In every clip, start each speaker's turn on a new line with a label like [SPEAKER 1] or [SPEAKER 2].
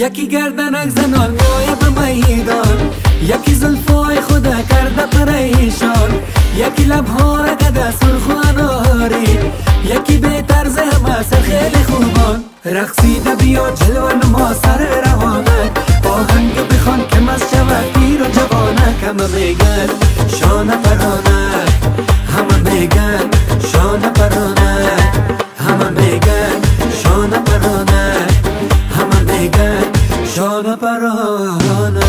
[SPEAKER 1] یکی گردنک زنان میای به میدان، یکی زلفای خدا کرده پریشان، یکی لبها را کده سرخ و اناری، یکی به طرز همه سر خیلی خوبان. رقصیده بیا جلوه نما سر روانک، آهنگ بخوان که مست شود پیر و جوانک. همه میگن شانه پرانک، همه میگن شانه پرانک، همه میگن شانه پرانک، همه میگن شانه پرانک.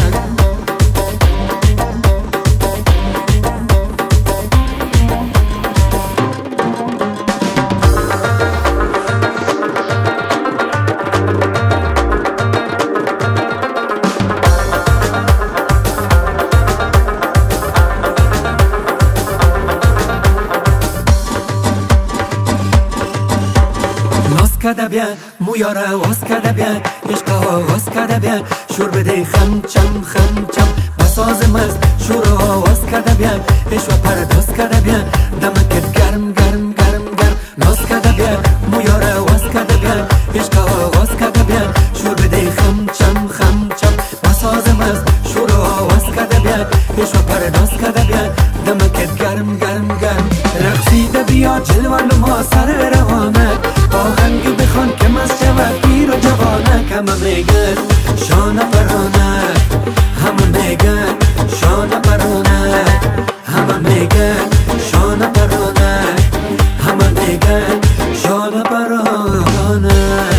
[SPEAKER 1] کده بیان مویاره واس کده بیان، عشقا واس کده بیان، شور بده خم چم خم چم بساز مست شور واس کده بیان، عشق پرداز کده بیان، دمکت گرم گرم گرم گرم ناز کده بیان، مویاره واس کده بیان، عشقا واس کده بیان، شور بده خم چم خم چم بساز مست شور واس کده بیان، عشق پرداز کده بیان، دمکت گرم گرم گرم. رقصیده بیا جلوه نما سر روانک، آهنگ بخوان که مست شود پیر و جوانک. همه میگن شانه پرانک، همه میگن شانه پرانک، همه میگن شانه پرانک، همه میگن شانه پرانک.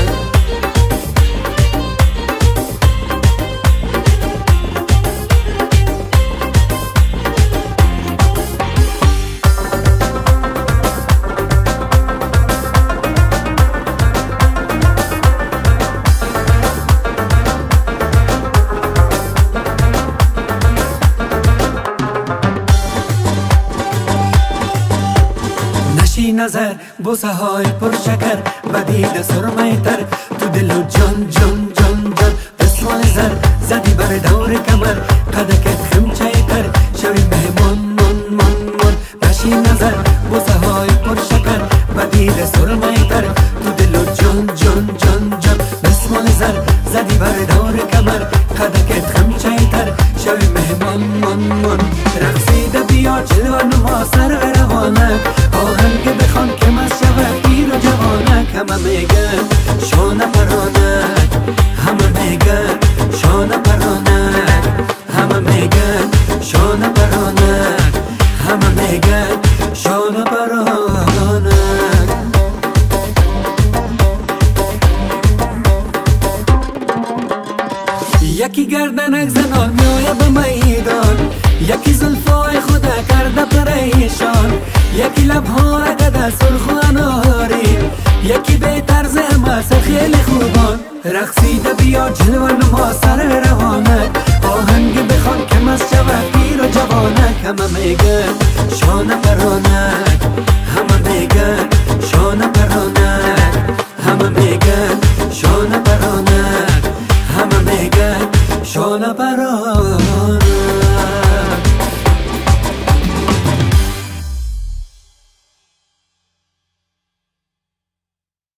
[SPEAKER 1] نظر بوسه های پرشکر و دید سرمه تر، تو دل و جان جان جان جان دستمال زر زدی بر دور کمر، قدکت خمچه تر شوی مهمان من من من. نشی نظر بوسه های پرشکر و دید سرمه تر، تو دل و جان جان جان جان دستمال زر زدی بر دور کمر، قدکت خمچه تر شوی مهمان من من. رقصیده بیا جلوه نما سر روانک، آهنگ بخوان که مست شود پیر و جوانک. همه میگن شانه پرانک، همه میگن شانه پرانک، همه میگن شانه پرانک، همه میگن شانه پرانک. یکی گردنک زنان میای به میدان، یکی زلفای خدا کرده پریشان، یکی لبها را کده سرخ و اناری، یکی به طرز همه سر خیلی خوبان. رقصیده بیا جلوه نما سر روانک، آهنگ بخوان که مست شود پیر و جوانک. همه میگن شانه پرانک،